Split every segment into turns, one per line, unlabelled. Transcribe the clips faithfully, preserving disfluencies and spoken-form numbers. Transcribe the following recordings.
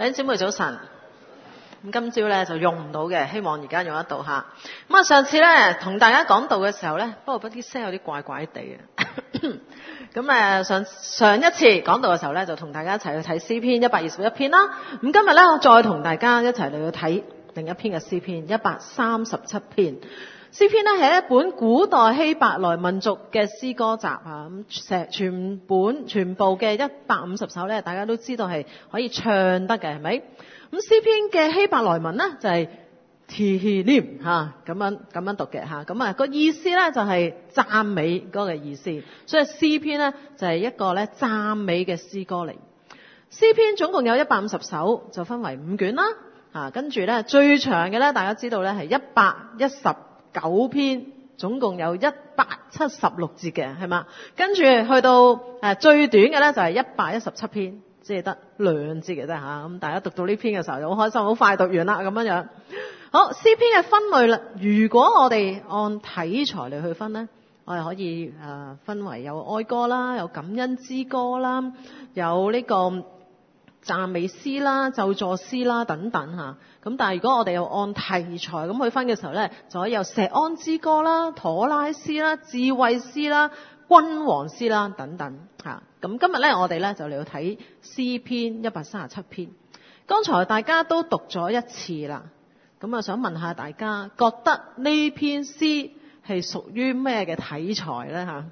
弟兄姊妹早晨，咁今朝咧就用唔到嘅，希望而家用得到吓。咁啊，上次咧同大家講道嘅時候咧，不過不啲聲有啲怪怪地嘅。咁誒上上一次講道嘅時候咧，就同大家一齊去睇詩篇一百二十一篇啦。咁今日咧，我再同大家一齊嚟去睇另一篇嘅詩篇一百三十七篇。詩篇咧係一本古代希伯來民族嘅詩歌集啊，咁成全本全部嘅一百五十首咧，大家都知道係可以唱得嘅，係咪？咁詩篇嘅希伯來文咧就係 Tehillim 嚇，咁樣咁樣讀嘅嚇，咁啊個意思咧就係讚美嗰個意思，所以詩篇咧就係一個咧讚美嘅詩歌嚟。詩篇總共有一百五十首，就分為五卷啦，啊跟住咧最長嘅咧大家知道咧係一百一十九篇，總共有一百七十六節嘅，係嘛？跟住去到誒最短嘅咧就係一百一十七篇，即係得兩節嘅啫嚇。咁大家讀到呢篇嘅時候就好開心，好快讀完啦咁樣樣。好，詩篇嘅分類啦，如果我哋按體裁嚟去分咧，我哋可以誒、呃、分為有哀歌啦，有感恩之歌啦，有呢個讚美詩啦、咒詛詩啦等等嚇。咁但係如果我哋又按題材咁去分嘅時候咧，就可以有錫安之歌啦、妥拉詩啦、智慧詩啦、君王詩啦等等嚇。咁今日咧我哋咧就嚟到睇詩篇一百三十七篇。剛才大家都讀咗一次啦，咁啊想問下大家，覺得呢篇詩係屬於咩嘅題材咧嚇？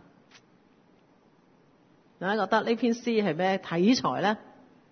大家覺得呢篇詩係咩題材咧？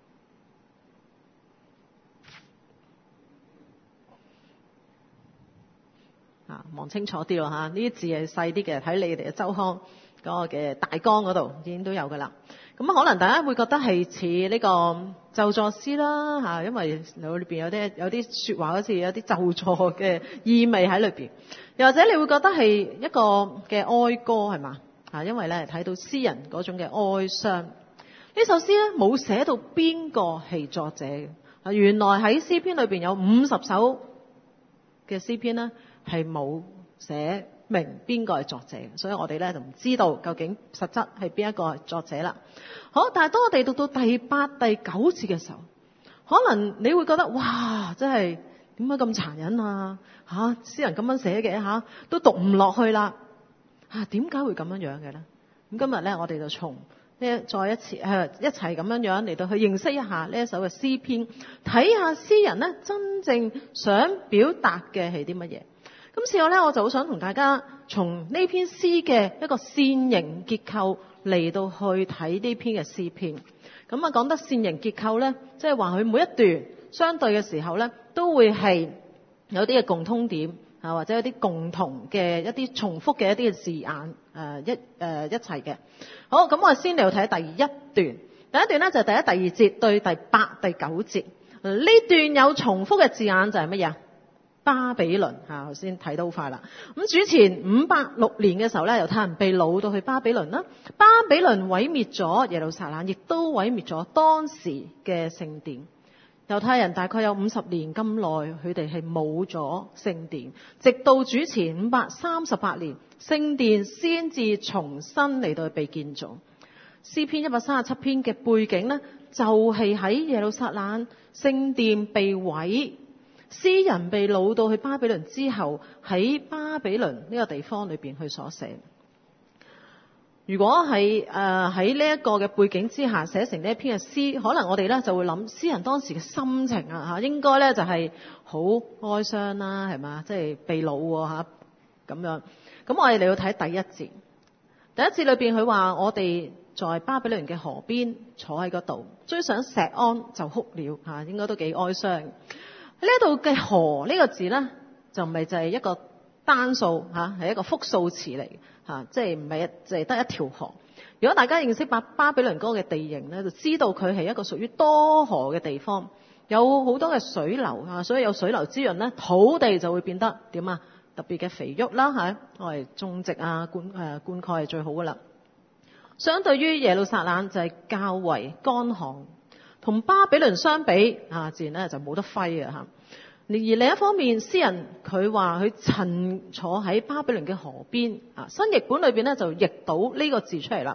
啊，望清楚啲咯嚇，呢啲字係細啲嘅，睇你哋嘅周刊嗰個嘅大綱嗰度已經都有噶啦。咁可能大家會覺得係似呢個咒詛詩啦嚇，因為裏邊有啲有啲説話好似有啲咒詛嘅意味喺裏邊。又或者你會覺得係一個嘅哀歌係嘛嚇，因為咧睇到詩人嗰種嘅哀傷。呢首詩咧冇寫到邊個係作者嘅啊，原來喺詩篇裏邊有五十首嘅詩篇咧。係冇寫明邊個係作者，所以我哋咧就唔知道究竟實質係邊一個係作者啦。好，但係當我哋讀到第八、第九節嘅時候，可能你會覺得哇，真係點解咁殘忍啊？嚇、啊，詩人咁樣寫嘅嚇，都讀唔落去啦。嚇、啊，點解會咁樣樣嘅咧？咁今日咧，我哋就從呢再一次誒、呃、一齊咁樣樣嚟到去認識一下呢一首嘅詩篇，睇下詩人咧真正想表達嘅係啲乜嘢。咁事後咧，我就好想同大家從呢篇詩嘅一個線形結構嚟到去睇呢篇嘅詩篇。咁啊，講得線形結構咧，即係話佢每一段相對嘅時候咧，都會係有啲嘅共通點啊，或者有啲共同嘅一啲重複嘅一啲嘅字眼誒、呃、一誒、呃、一齊嘅。好，咁我哋先嚟睇第一段。第一段咧就係第一、第二節對第八、第九節。呢段有重複嘅字眼就係乜嘢？巴比倫嚇，頭先睇得好快啦。咁主前五百六年嘅時候咧，猶太人被擄到去巴比倫啦。巴比倫毀滅咗耶路撒冷，亦都毀滅咗當時嘅聖殿。猶太人大概有五十年咁耐，佢哋係冇咗聖殿，直到主前五百三十八年，聖殿先至重新嚟到被建造。詩篇一百三十七篇嘅背景呢，就係喺耶路撒冷聖殿被毀。詩人被擄到去巴比倫之後，喺巴比倫呢個地方裏邊去所寫。如果係誒喺呢一個嘅背景之下寫成呢一篇嘅詩，可能我哋咧就會諗詩人當時嘅心情啊嚇，應該咧就係好哀傷啦，係嘛？即係被擄嚇咁樣。咁我哋嚟到睇第一節。第一節裏邊佢話：我哋在巴比倫嘅河邊坐喺嗰度，追上錫安就哭了嚇，應該都幾哀傷。呢度嘅河呢個字咧，就唔係就係一個單數嚇，係一個複數詞嚟嚇，即係唔係就係得一條河。如果大家認識巴巴比倫嗰個嘅地形咧，就知道佢係一個屬於多河嘅地方，有好多嘅水流啊，所以有水流滋潤咧，土地就會變得點啊？特別嘅肥沃啦嚇，我哋種植啊灌誒灌溉係最好噶啦。相對於耶路撒冷就係較為乾旱。同巴比倫相比啊，自然咧就冇得揮啊嚇。而另一方面，詩人佢話佢曾坐喺巴比倫嘅河邊啊。新譯本裏邊咧就譯到呢個字出嚟啦，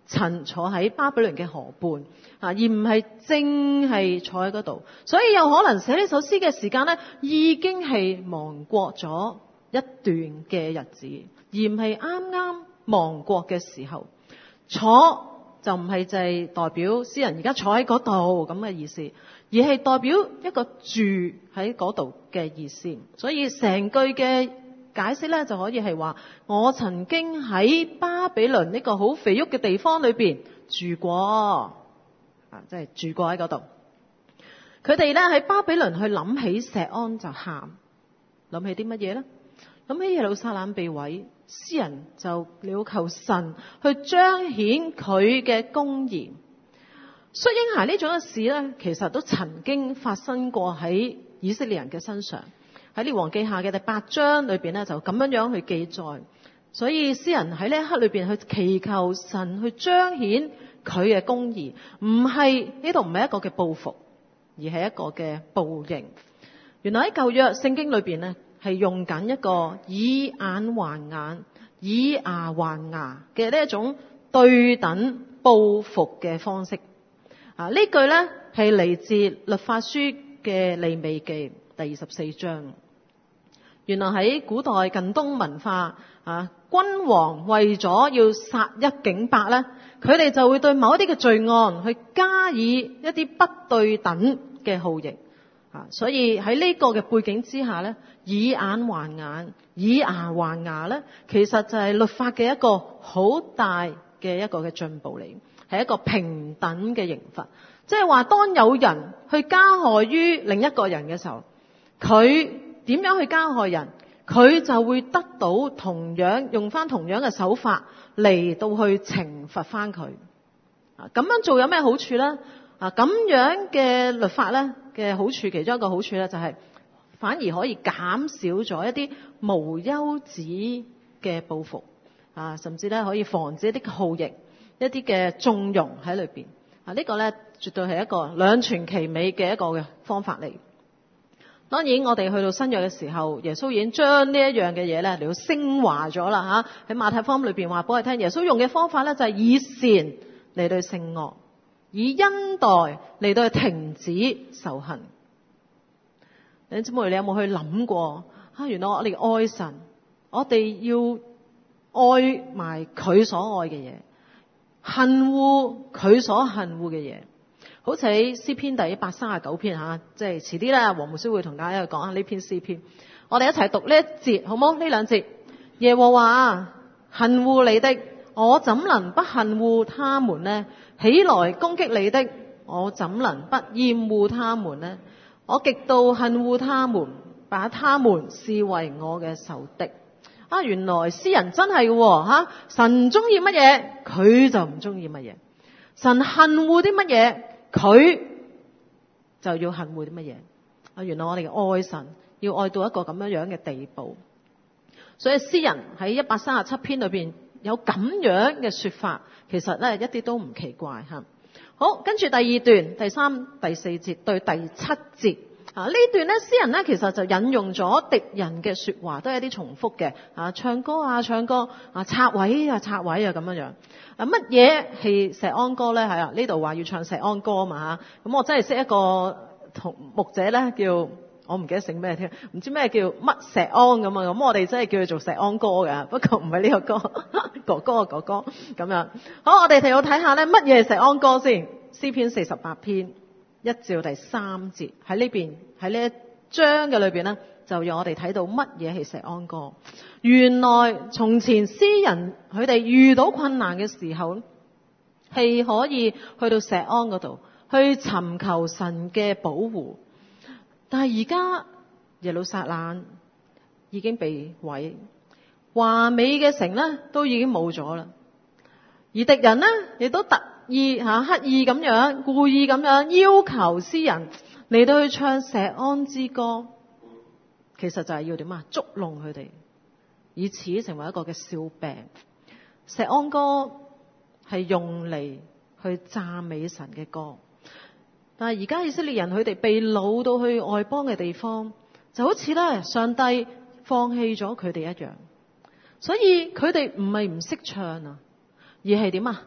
曾坐喺巴比倫嘅河畔啊，而唔係正係坐喺嗰度。所以有可能寫呢首詩嘅時間咧，已經係亡國咗一段嘅日子，而唔係啱啱亡國嘅時候。坐就唔係就係代表詩人而家坐喺嗰度咁嘅意思，而係代表一個住喺嗰度嘅意思。所以成句嘅解釋咧就可以係話，我曾經喺巴比倫呢個好肥沃嘅地方裏邊住過，啊，即係住過喺嗰度。佢哋咧喺巴比倫去諗起錫安就喊，諗起啲乜嘢咧？諗起耶路撒冷被毀，詩人就要求神去彰顯佢嘅公義。摔嬰孩呢種嘅事咧，其實都曾經發生過喺以色列人嘅身上。喺列王記下嘅第八章裏邊咧，就咁樣樣去記載。所以詩人喺呢一刻裏邊去祈求神去彰顯佢嘅公義，唔係呢度唔係一個嘅報復，而係一個嘅報應。原來喺舊約聖經裏邊咧，係用緊一個以眼還眼、以牙還牙嘅呢一種對等報復嘅方式。啊，呢句咧係嚟自律法書嘅利未記第二十四章。原來喺古代近東文化啊，君王為咗要殺一儆百咧，佢哋就會對某一啲嘅罪案去加以一啲不對等嘅號刑啊。所以喺呢個嘅背景之下咧，以眼還眼、以牙還牙咧，其實就係律法嘅一個好大嘅一個嘅進步嚟，係一個平等嘅刑罰。即係話，當有人去加害於另一個人嘅時候，佢點樣去加害人，佢就會得到同樣用翻同樣嘅手法嚟到去懲罰翻佢。啊，咁樣做有咩好處咧？啊，咁樣嘅律法咧嘅好處，其中一個好處咧就係反而可以減少咗一啲無休止嘅報復啊，甚至咧可以防止一啲酷刑、一啲嘅縱容喺裏邊。啊，呢個咧絕對係一個兩全其美嘅一個嘅方法嚟。當然，我哋去到新約嘅時候，耶穌已經將呢一樣嘅嘢咧嚟到升華咗啦嚇。喺馬太福音裏邊話俾我聽，耶穌用嘅方法咧就係以善嚟到勝惡，以恩待嚟到去停止仇恨。弟兄姊妹，你有冇去諗過啊？原來我哋愛神，我哋要愛埋佢所愛嘅嘢，恨惡佢所恨惡嘅嘢。好似喺詩篇第一百三十九篇吓，即係遲啲咧，黃牧師會同大家去講下呢篇詩篇。我哋一齊讀呢一節，好冇？呢兩節，耶和華恨惡你的，我怎能不恨惡他們呢？起來攻擊你的，我怎能不厭惡他們呢？我極度恨惡他們，把他們視為我嘅仇敵。啊，原來詩人真係嘅吓，神中意乜嘢，佢就唔中意乜嘢；神恨惡啲乜嘢，佢就要恨惡啲乜嘢啊？原來我哋嘅愛神要愛到一個咁樣樣嘅地步，所以詩人喺一百三十七篇裏邊有咁樣嘅說法，其實咧一啲都唔奇怪吓。好，跟住第二段第三、第四節對第七節啊，呢段咧詩人咧其實就引用咗敵人嘅說話，都係一啲重複嘅啊，唱歌啊唱歌啊，拆毀啊拆毀啊咁樣樣。啊，乜嘢係錫安歌咧？係啊，呢度話要唱錫安歌嘛嚇。咁我真係識一個同牧者咧，叫我唔記得姓咩添，唔知咩叫乜錫安咁啊。咁我哋真係叫佢做錫安歌㗎，不過唔係呢個歌，哥哥啊哥哥咁樣。好，我哋睇好睇下咧，乜嘢係錫安歌先？詩篇四十八篇一至第三節喺呢邊喺呢一章嘅裏邊咧，就讓我哋睇到乜嘢係錫安歌。原來從前詩人佢哋遇到困難嘅時候，係可以去到錫安嗰度去尋求神嘅保護。但係而家耶路撒冷已經被毀，華美嘅城咧都已經冇咗啦。而敵人呢，亦都特意吓刻意咁樣故意咁樣要求詩人嚟到去唱錫安之歌，其實就係要點啊？捉弄佢哋，以此成為一個嘅笑柄。錫安歌係用嚟去讚美神嘅歌，但係而家以色列人佢哋被擄到去外邦嘅地方，就好似咧上帝放棄咗佢哋一樣。所以佢哋唔係唔識唱啊，而係點啊？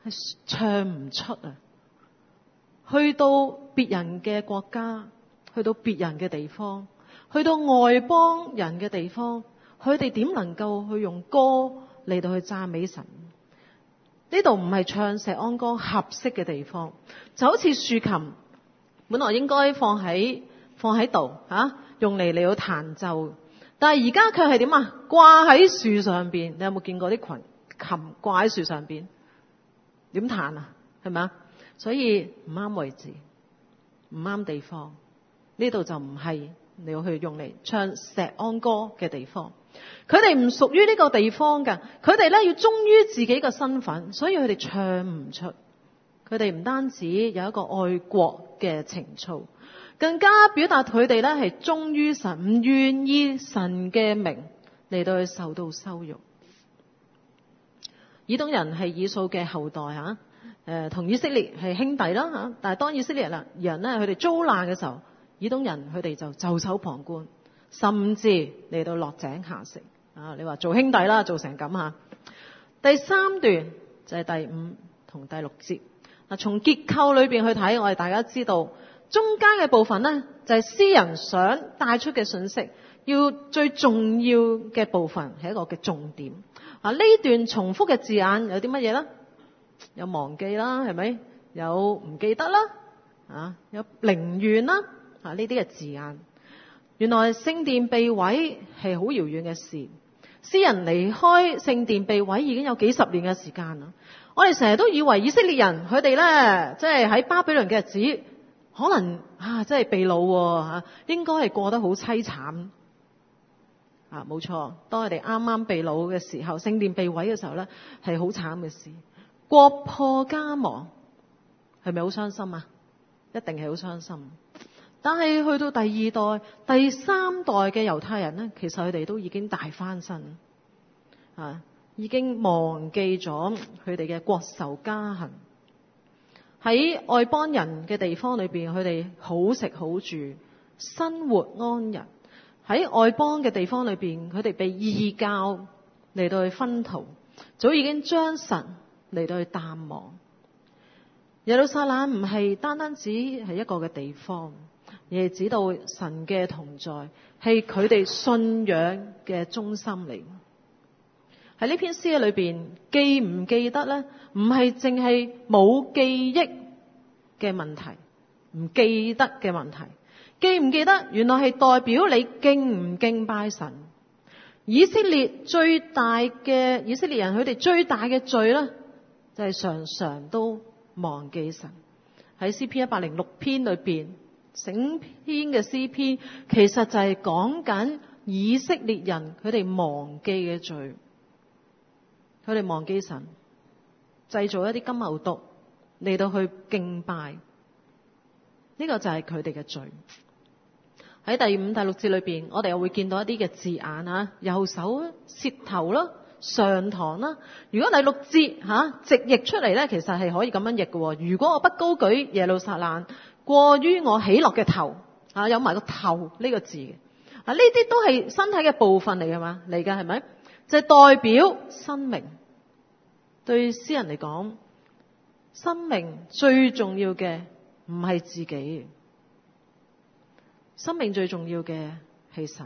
係唱唔出啊！去到別人嘅國家，去到別人嘅地方，去到外邦人嘅地方，佢哋點能夠去用歌嚟到去讚美神？呢度唔係唱錫安歌合適嘅地方，就好似豎琴，本來應該放喺放喺度吓，用嚟嚟到彈奏，但係而家卻係點啊？掛喺樹上邊，你有冇見過啲群琴掛喺樹上邊？點彈啊？係咪啊？所以唔啱位置，唔啱地方，呢度就唔係你要去用嚟唱錫安歌嘅地方。佢哋唔屬於呢個地方㗎，佢哋咧要忠於自己嘅身份，所以佢哋唱唔出。佢哋唔單止有一個愛國嘅情操，更加表達佢哋咧係忠於神，唔願意神嘅名嚟到去受到羞辱。以東人係以掃嘅後代嚇，誒同以色列係兄弟啦嚇，但係當以色列人人咧佢哋遭難嘅時候，以東人佢哋就袖手旁觀，甚至嚟到落井下石啊！你話做兄弟啦，做成咁嚇。第三段就係第五同第六節嗱，從結構裏邊去睇，我哋大家知道中間嘅部分呢，就係詩人想帶出嘅信息，要最重要嘅部分係一個嘅重點啊！呢段重複嘅字眼有啲乜嘢咧？有忘記啦，係咪？有唔記得啦，啊，有寧願啦，啊呢啲嘅字眼。原來聖殿被毀係好遙遠嘅事，詩人離開聖殿被毀已經有幾十年嘅時間啦。我哋成日都以為以色列人佢哋咧，即係喺巴比倫嘅日子，可能啊，即係被擄吓，應該係過得好淒慘啊！冇錯，當佢哋啱啱被擄嘅時候，聖殿被毀嘅時候咧，係好慘嘅事，國破家亡，係咪好傷心啊？一定係好傷心。但係去到第二代、第三代嘅猶太人呢，其實佢哋都已經大翻身，啊，已經忘記咗佢哋嘅國仇家恨。喺外邦人嘅地方裏邊，佢哋好食好住，生活安逸；喺外邦嘅地方裏邊，佢哋被異教嚟到去薰陶，早已經將神嚟到去淡忘。耶路撒冷唔係單單只係一個嘅地方，而係指到神嘅同在，係佢哋信仰嘅中心嚟。喺呢篇詩嘅裏邊，記唔記得咧？唔係淨係冇記憶嘅問題，唔記得嘅問題。記唔記得？原來係代表你敬唔敬拜神。以色列最大嘅以色列人，佢哋最大嘅罪咧，就係常常都忘記神。喺詩篇一百零六篇裏邊，整篇嘅詩篇其實就係講緊以色列人佢哋忘記嘅罪。佢哋忘記神，製造一啲金牛犢嚟到去敬拜，呢個就係佢哋嘅罪。喺第五、第六節裏邊，我哋又會見到一啲嘅字眼啊，右手舌頭啦，上堂啦。如果第六節吓、啊、直譯出嚟咧，其實係可以咁樣譯嘅。如果我不高舉耶路撒冷，過於我喜樂嘅頭啊，有埋個頭呢個字嘅啊，呢啲都係身體嘅部分嚟嘅嘛，嚟嘅係咪？就係代表生命。對詩人嚟講，生命最重要嘅唔係自己，生命最重要嘅係神。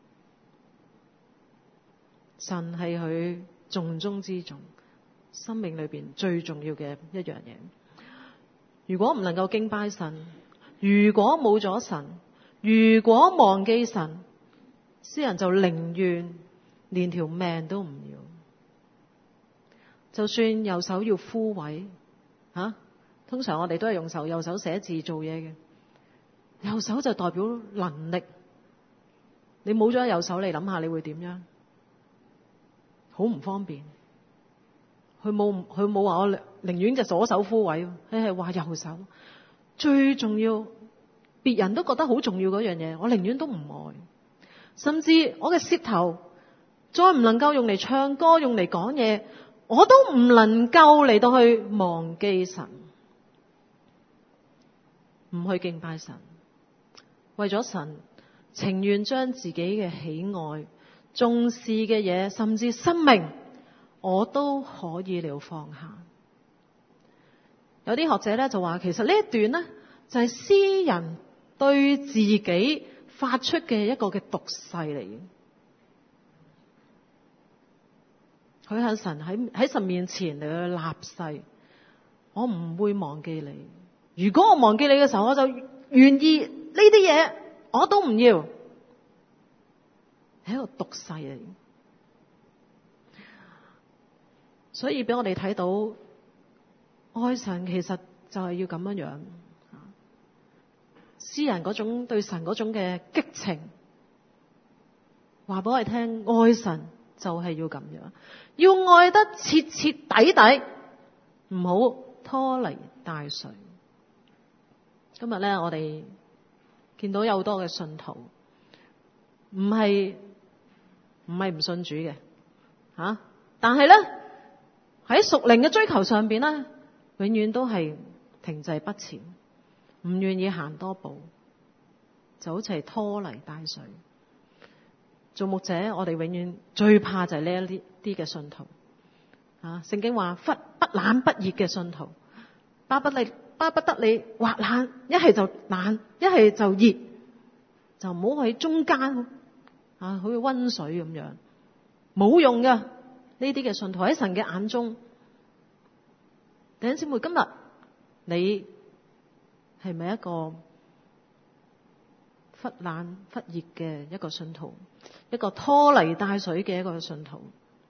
神係佢重中之重，生命裏邊最重要嘅一樣嘢。如果唔能夠敬拜神，如果冇咗神，如果忘記神，詩人就寧願連條命都唔要。就算右手要枯萎，吓、啊，通常我哋都係用手右手寫字做嘢嘅，右手就代表能力。你冇咗右手，你諗下你會點樣？好唔方便。佢冇佢冇話我寧願隻左手枯萎，佢係話右手最重要，別人都覺得好重要嗰樣嘢，我寧願都唔愛。甚至我嘅舌頭再唔能夠用嚟唱歌，用嚟講嘢，我都唔能夠嚟到去忘記神，唔去敬拜神，為咗神情願將自己嘅喜愛、重視嘅嘢，甚至生命，我都可以了放下。 有啲學者咧就話，其實呢一段咧就係詩人對自己發出嘅一個嘅毒誓嚟嘅。佢向神喺喺神面前嚟去立誓，我唔會忘記你。如果我忘記你嘅時候，我就願意呢啲嘢我都唔要。係一個毒誓嚟，所以俾我哋睇到愛神其實就係要咁樣樣。詩人嗰種對神嗰種嘅激情，話俾我哋聽，愛神就係要咁樣，要愛得徹徹底底，唔好拖泥帶水。今日咧，我哋見到有好多嘅信徒，唔係唔係唔信主嘅吓、啊，但係咧喺屬靈嘅追求上邊咧，永遠都係停滯不前，唔願意行多步，就好似係拖泥帶水。做牧者，我哋永遠最怕就係呢一啲嘅信徒啊！聖經話不不冷不熱嘅信徒，巴不你巴不得你或冷，一係就冷，一係就熱，就唔好喺中間啊，好似溫水咁樣，冇用噶。呢啲嘅信徒喺神嘅眼中，弟兄姊妹，今日你係咪一個忽冷忽熱嘅一個信徒，一個拖泥帶水嘅一個信徒？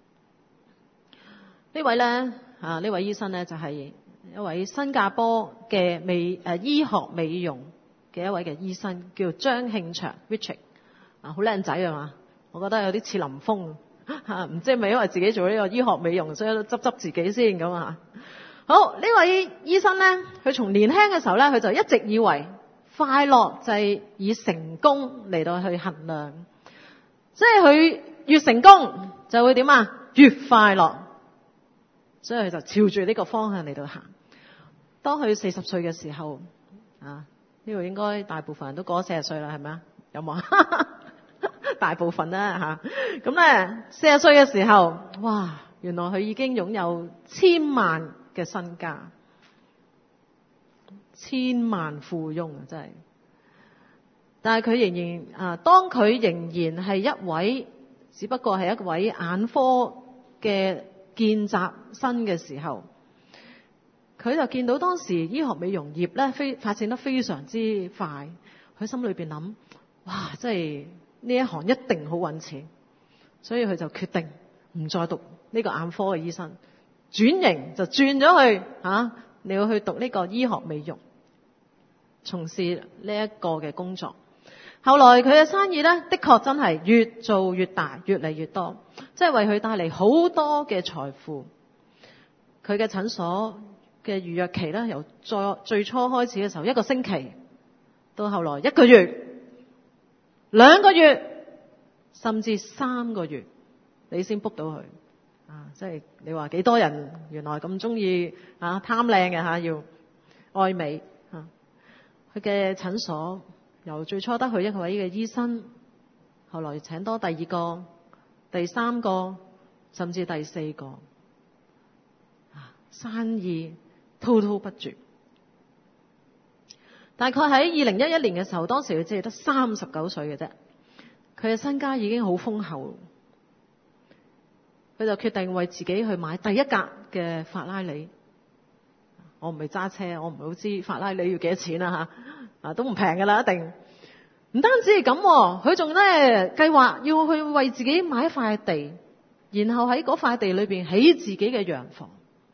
呢位咧啊，呢位醫生咧就係一位新加坡嘅美誒、啊、醫學美容嘅一位嘅醫生，叫張慶祥 Richard 啊，好靚仔啊嘛，我覺得有啲似林峰吓，唔知係咪因為自己做呢個醫學美容，所以都執執自己先咁啊。好，呢位醫生咧，佢從年輕嘅時候咧，佢就一直以為快樂就係以成功嚟到去衡量，即係佢越成功就會點啊，越快樂，所以佢就朝住呢個方向嚟到行。當佢四十歲嘅時候啊，呢度應該大部分人都過咗四十歲啦，係咪啊？有冇啊？大部分啦吓，咁咧四十歲嘅時候，哇，原來佢已經擁有千萬嘅身家，千萬富翁啊，真係。但係佢仍然啊，當佢仍然係一位，只不過係一位眼科嘅見習生嘅時候，佢就見到當時醫學美容業咧非發展得非常之快，佢心裏邊諗，哇，真係呢一行一定好搵錢，所以佢就決定唔再讀呢個眼科嘅醫生，轉型就轉咗去吓，你要去讀呢個醫學美容，從事呢一個嘅工作。後來佢嘅生意咧，的確真係越做越大，越嚟越多，即係為佢帶嚟好多嘅財富。佢嘅診所嘅預約期咧，由最最初開始嘅時候一個星期，到後來一個月、兩個月，甚至三個月，你先 book 到佢啊！即係你話幾多人原來咁中意啊貪靚嘅吓，要愛美啊！佢嘅診所由最初得佢一位嘅醫生，後來請多第二個、第三個，甚至第四個，啊，生意滔滔不絕。大概喺二零一一年嘅時候，當時佢只係得三十九歲嘅啫，佢嘅身家已經好豐厚，佢就決定為自己去買第一架嘅法拉利。我唔係揸車，我唔係好知法拉利要幾多錢啊吓，啊都唔平噶啦，一定。唔單止係咁，佢仲咧計劃要去為自己買一塊地，然後喺嗰塊地裏邊起自己嘅洋房，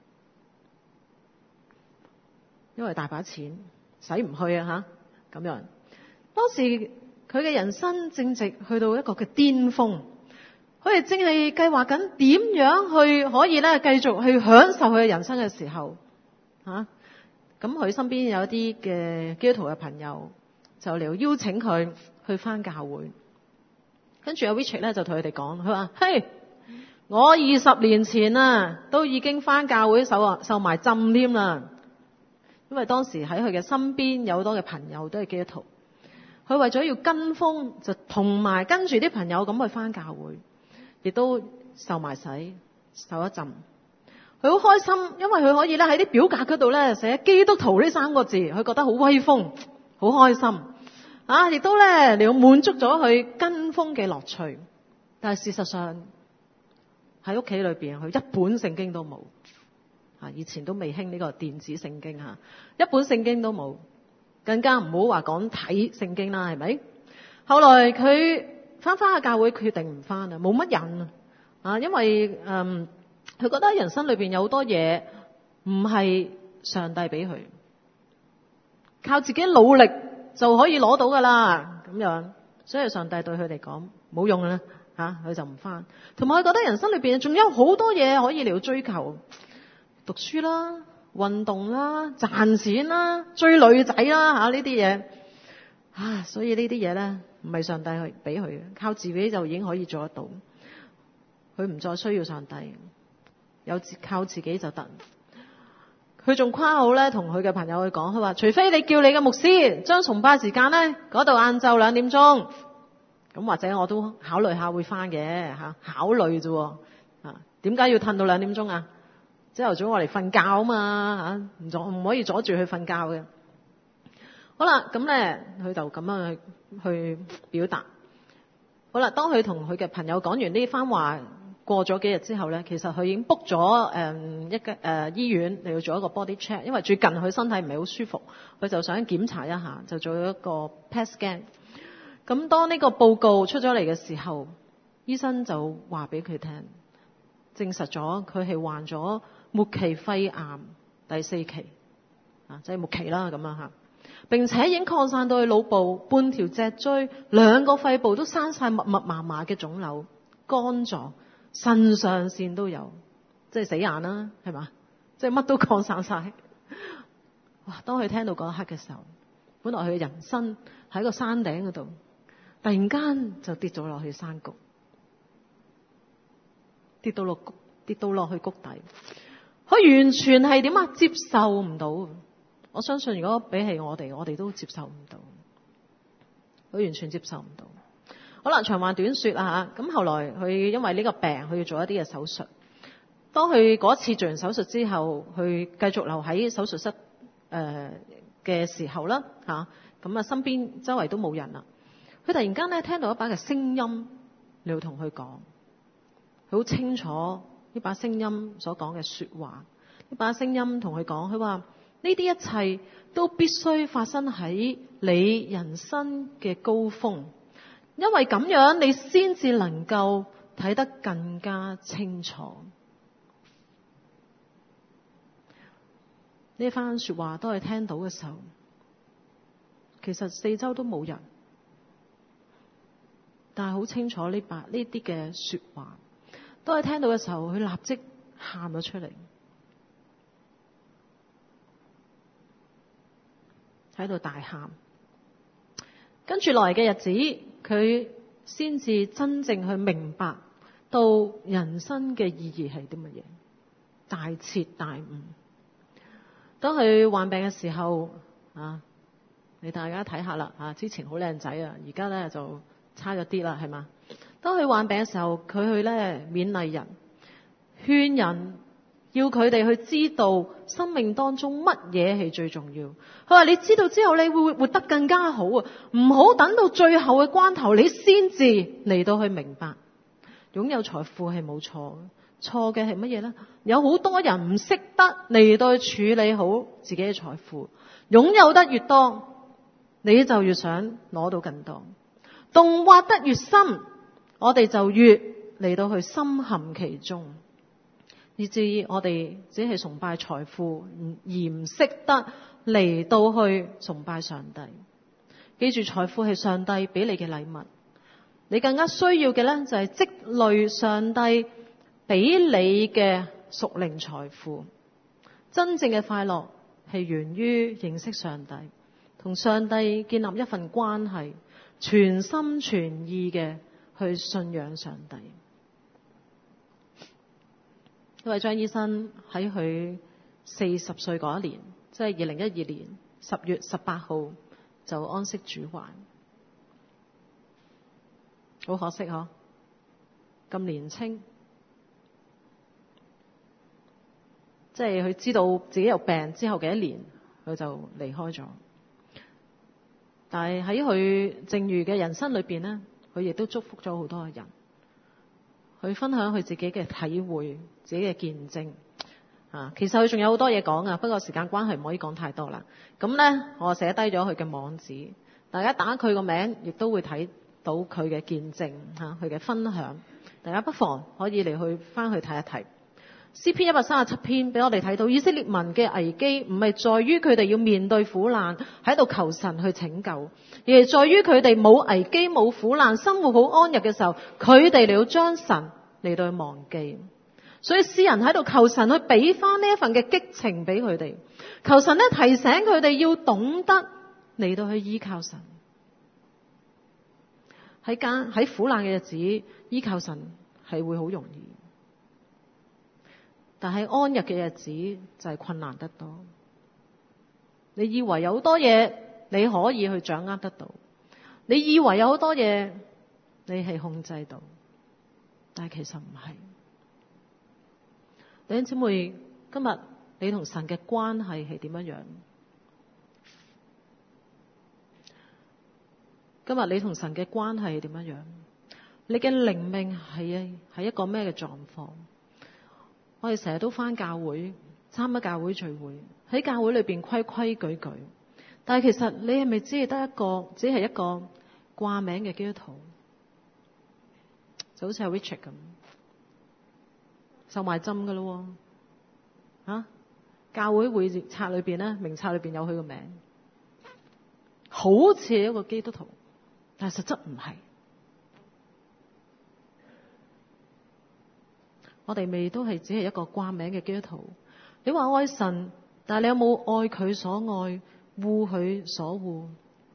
因為大把錢使唔去啊吓，咁樣。當時佢嘅人生正值去到一個嘅巔峰，佢哋正係計劃緊點樣去可以咧繼續去享受佢嘅人生嘅時候。吓，咁佢身邊有一啲嘅基督徒嘅朋友就嚟邀請佢去返教會，跟住阿 Richard 咧就同佢哋講，佢話：嘿，我二十年前啊都已經返教會受啊受埋浸添啦。因為當時喺佢嘅身邊有好多嘅朋友都係基督徒，佢為咗要跟風，就同埋跟住啲朋友咁去返教會，亦都受埋洗受一浸。 佢好開心，因為佢可以咧喺啲表格嗰度咧寫基督徒呢三個字，佢覺得好威風，好開心啊！亦都咧嚟到滿足咗佢跟風嘅樂趣。但係事實上喺屋企裏邊，佢一本聖經都冇啊！以前都未興呢個電子聖經吓，一本聖經都冇，更加唔好話講睇聖經啦，係咪？後來佢翻返去教會，決定唔翻啦，冇乜癮啊，因為嗯。佢覺得人生裏邊有好多嘢唔係上帝俾佢，靠自己努力就可以攞到噶啦，咁樣，所以上帝對佢嚟講冇用啦，吓，佢就唔翻。同埋佢覺得人生裏邊仲有好多嘢可以嚟到追求，讀書啦、運動啦、賺錢啦、追女仔啦，吓呢啲嘢啊，所以呢啲嘢咧唔係上帝去俾佢嘅，靠自己就已經可以做得到，佢唔再需要上帝。有靠自己就得。佢仲誇口咧，同佢嘅朋友去講，佢話：除非你叫你嘅牧師將崇拜時間咧嗰度晏晝兩點鐘，咁或者我都考慮下會翻嘅嚇，考慮啫喎。啊，點解要褪到兩點鐘啊？朝頭早我嚟瞓覺啊嘛嚇，唔阻唔可以阻住佢瞓覺嘅。好啦，咁咧佢就咁樣去去表達。好啦，當佢同佢嘅朋友講完呢番話。過咗幾日之後咧，其實佢已經 book 咗誒一間誒醫院嚟到做一個 body check，因為最近佢身體唔係好舒服，佢就想檢查一下，就做咗一個 P E T scan。咁當呢個報告出咗嚟嘅時候，醫生就話俾佢聽，證實咗佢係患咗末期肺癌第四期，啊，即係末期啦咁樣嚇。並且已經擴散到去腦部、半條脊椎、兩個肺部都生晒密密麻麻嘅腫瘤、肝臟。腎上腺都有，即係死硬啦，係嘛？即係乜都擴散晒。哇！當佢聽到嗰一刻嘅時候，本來佢嘅人生喺個山頂嗰度，突然間就跌咗落去山谷，跌到落谷，跌到落去谷底。佢完全係點啊？接受唔到。我相信如果比起我哋，我哋都接受唔到。佢完全接受唔到。好啦，長話短說啊嚇，咁後來佢因為呢個病，佢要做一啲嘅手術。當佢嗰次做完手術之後，佢繼續留喺手術室誒嘅、呃、時候啦嚇，咁啊身邊周圍都冇人啦。佢突然間咧聽到一把嘅聲音，你要同佢講，佢好清楚呢把聲音所講嘅説話。呢把聲音同佢講，佢話呢啲一切都必須發生喺你人生嘅高峰。因為咁樣你先至能夠睇得更加清楚。呢番說話都係聽到嘅時候，其實四周都冇人，但係好清楚呢把呢啲嘅說話，都係聽到嘅時候，佢立即喊咗出嚟，喺度大喊。跟住來嘅日子，佢先至真正去明白到人生嘅意義係啲乜嘢，大徹大悟。當佢患病嘅時候啊，你大家睇下啦啊，之前好靚仔啊，而家咧就差咗啲啦，係嘛？當佢患病嘅時候，佢去咧勉勵人、勸人，要佢哋去知道生命當中乜嘢係最重要。佢話你知道之後，你會活得更加好啊！唔好等到最後嘅關頭，你先至嚟到去明白，擁有財富係冇錯嘅，錯嘅係乜嘢呢？有好多人唔識得嚟到去處理好自己嘅財富，擁有得越多，你就越想攞到更多，洞挖得越深，我哋就越嚟到去深陷其中。以至於我哋只係崇拜財富，而唔識得嚟到去崇拜上帝。記住，財富係上帝俾你嘅禮物，你更加需要嘅咧就係積累上帝俾你嘅屬靈財富。真正嘅快樂係源於認識上帝，同上帝建立一份關係，全心全意嘅去信仰上帝。呢位張醫生喺佢四十歲嗰一年，即係二零一二年十月十八號就安息主懷，好可惜嗬，咁年輕。 即係佢知道自己有病之後嘅一年，佢就離開咗。但係喺佢剩餘嘅人生裏邊呢，佢亦都祝福咗好多嘅人，佢分享佢自己嘅體會、自己嘅見證啊。其實佢仲有好多嘢講啊，不過時間關係唔可以講太多啦。咁呢，我寫低咗佢嘅網址，大家打佢個名，亦都會睇到佢嘅見證嚇，佢嘅分享。大家不妨可以嚟去翻去睇一睇。詩篇一百三十七篇俾我哋睇到以色列民嘅危機唔係在於佢哋要面對苦難喺度求神去拯救，而係在於佢哋冇危機冇苦難生活好安逸嘅時候，佢哋嚟到將神嚟到去忘記。所以詩人喺度求神去俾翻呢一份嘅激情俾佢哋，求神咧提醒佢哋要懂得嚟到去依靠神。喺間喺苦難嘅日子依靠神係會好容易，但係安逸嘅日子就係困難得多。你以為有好多嘢你可以去掌握得到，你以為有好多嘢你係控制到，但係其實唔係。弟兄姊妹，今日你同神嘅關係係點樣樣？今日你同神嘅關係係點樣樣？你嘅靈命係係一個咩嘅狀況？我哋成日都返教會，參加教會聚會，喺教會裏邊規規矩矩，但係其實你係咪只係得一個，只係一個掛名嘅基督徒？就好似係 Richard 咁，受埋針噶咯，啊！教會會冊裏邊咧，名冊裏邊有佢個名，好似係一個基督徒，但係實質唔係。我哋未都係只係一個掛名嘅基督徒。你話愛神，但係你有冇愛佢所愛，護佢所護？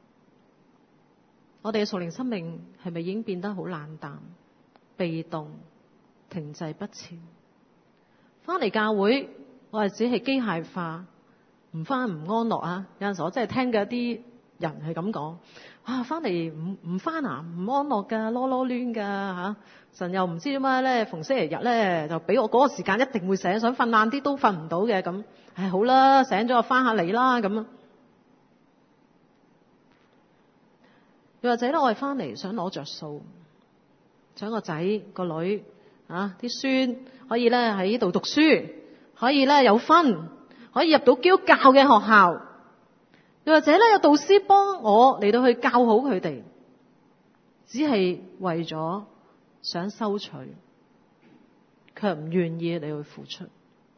我哋嘅屬靈生命係咪已經變得好冷淡、被動、停滯不前？翻嚟教會，我哋只係機械化，唔翻唔安樂啊！有陣時我真係聽嘅一啲人係咁講，啊，翻嚟唔唔翻啊，唔安樂噶，囉囉攣噶吓，神又唔知點解咧，逢星期日咧就俾我嗰個時間一定會醒，想瞓晏啲都瞓唔到嘅咁，唉，好啦，醒咗就翻下嚟啦咁啊。又或者咧，我係翻嚟想攞着數，想個仔個女啊啲孫可以咧喺呢度讀書，可以咧有分，可以入到基督教嘅學校。又或者咧，有導師幫我嚟到去教好佢哋，只係為咗想收取，卻唔願意你去付出。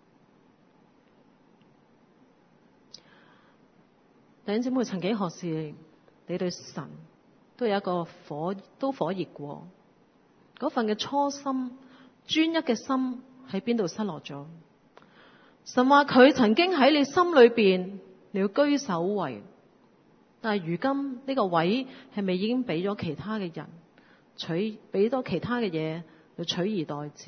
弟兄姊妹，曾幾何時你對神都有一個火，都火熱過，嗰份嘅初心、專一嘅心喺邊度失落咗？神話佢曾經喺你心裏邊，你要居首位，但係如今呢個位係咪已經俾咗其他嘅人取，俾咗其他嘅嘢去取而代之？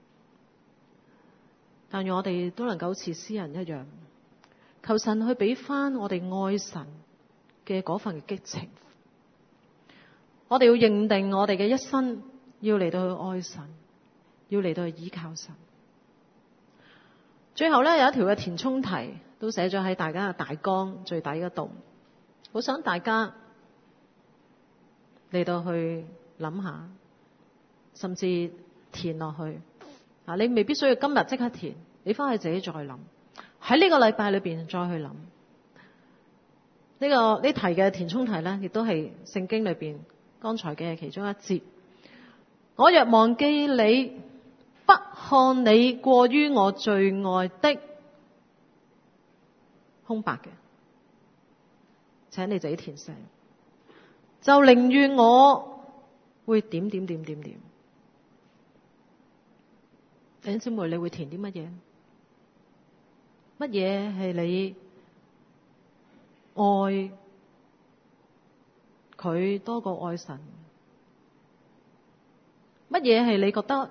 但願我哋都能夠好似詩人一樣，求神去俾翻我哋愛神嘅嗰份嘅激情。我哋要認定我哋嘅一生要嚟到去愛神，要嚟到去依靠神。最後咧，有一條嘅填充題都寫咗喺大家嘅大綱最底嗰度，好想大家嚟到去諗下，甚至填落去。啊，你未必需要今日即刻填，你翻去自己再諗，喺呢個禮拜裏邊再去諗。呢、這個呢題嘅填充題咧，亦都係聖經裏邊剛才嘅其中一節。我若忘記你，不看你過於我最愛的，空白嘅，請你自己填寫。就寧願我會點點點點點。弟兄姊妹，你會填啲乜嘢？乜嘢係你愛佢多過愛神？乜嘢係你覺得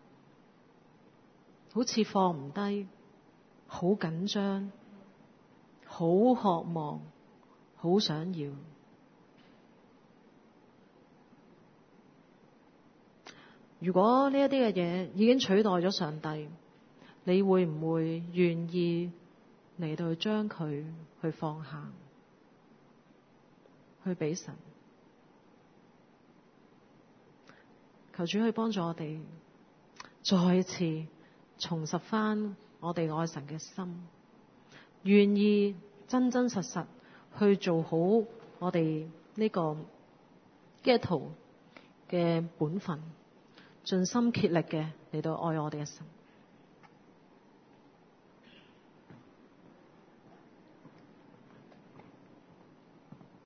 好似放唔低，好緊張，好渴望，好想要？如果呢一啲嘅嘢已經取代咗上帝， 你會唔會願意嚟到將佢去放下，去俾神？求主去幫助我哋，再一次重拾翻我哋愛神嘅心，願意真真實實去做好我哋呢個基督徒嘅本分，盡心竭力嘅嚟到愛我哋嘅神。